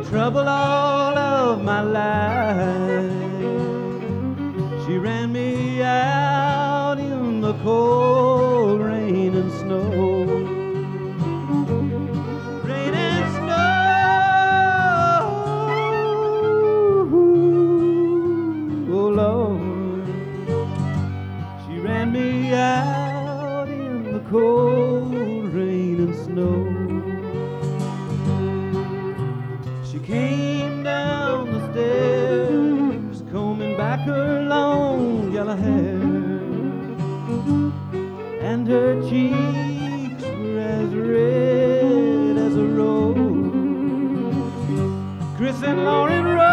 trouble all of my life. She ran me out in the cold rain and snow. Rain and snow, oh Lord. She ran me out in the cold rain and snow. She came down the stairs, combing back her long yellow hair, and her cheeks were as red as a rose. Chris and Lauren Rowan,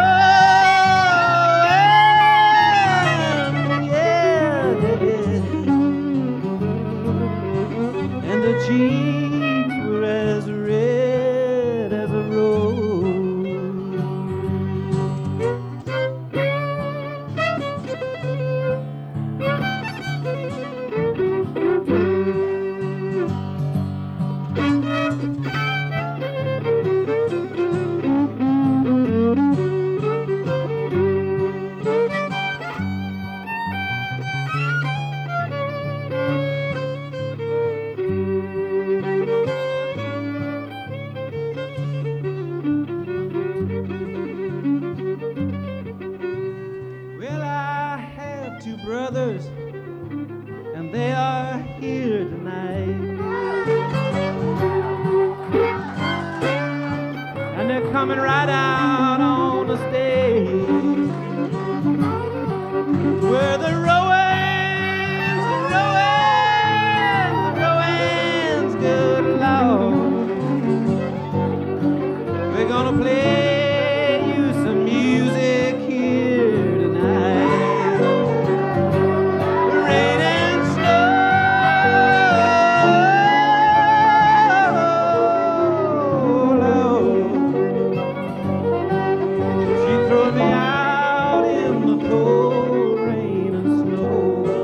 yeah, and her cheeks were as red as a rose. Well, I have two brothers, and they are here tonight. And they're coming right out on the stage, where the Rowans, good Lord. We're gonna play you some music here tonight. Rain and snow, Lord. She threw me out in the cold rain and snow.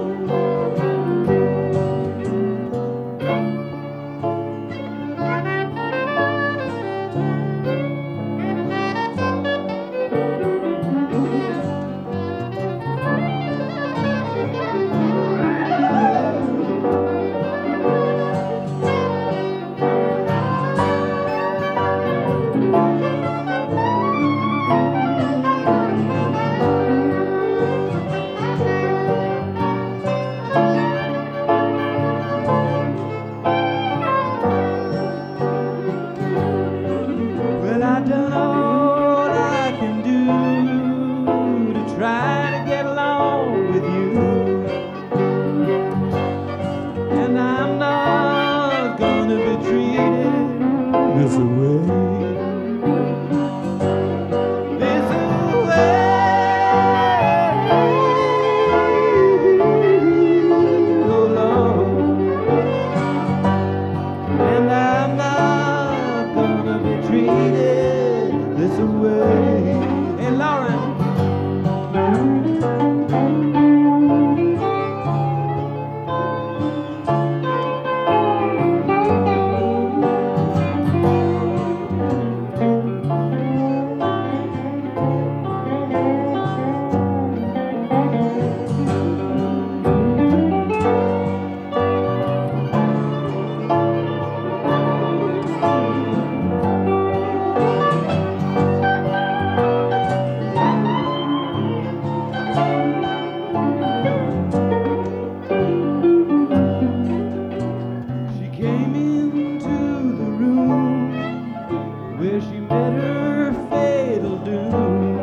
Well, I done all I can do to try to get along with you, and I'm not gonna be treated this way. This way, oh Lord, and I'm not gonna be treated this way. Hey, Lauren. She came into the room where she met her fatal doom,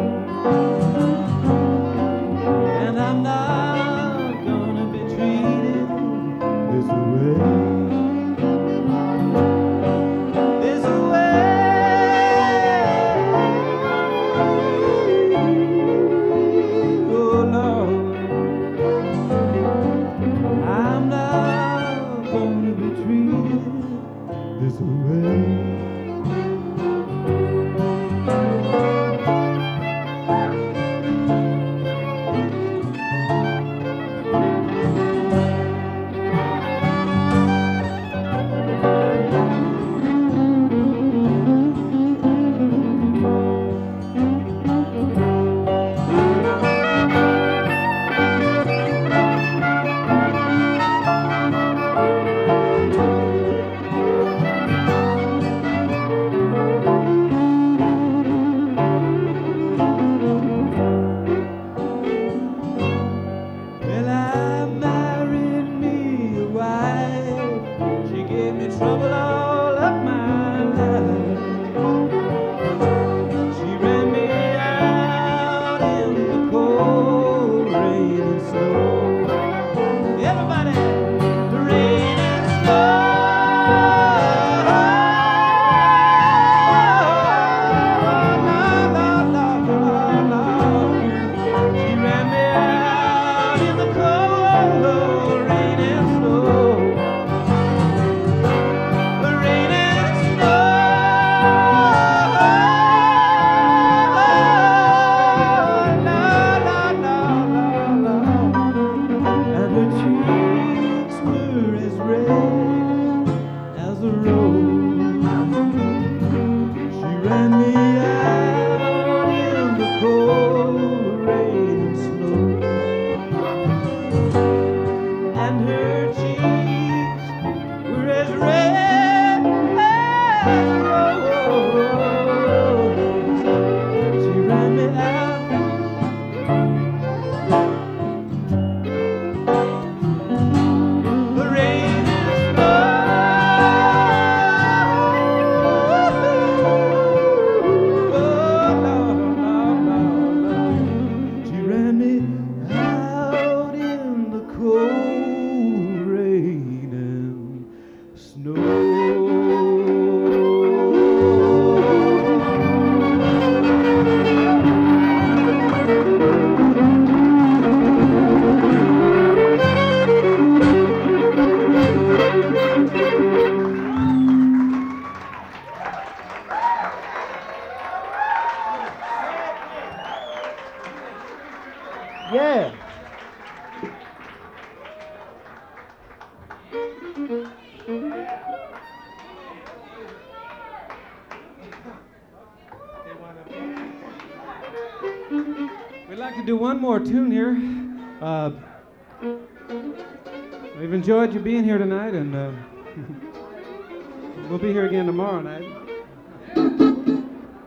and I'm not gonna be treated this way. This way, oh Lord, I'm not gonna be treated this way. her cheeks were as red as a rose. She ran me out. The rain and snow. Oh, Lord, Lord, Lord, Lord. She ran me out in the cold rain and snow. Yeah. We'd like to do one more tune here. We've enjoyed you being here tonight, and we'll be here again tomorrow night.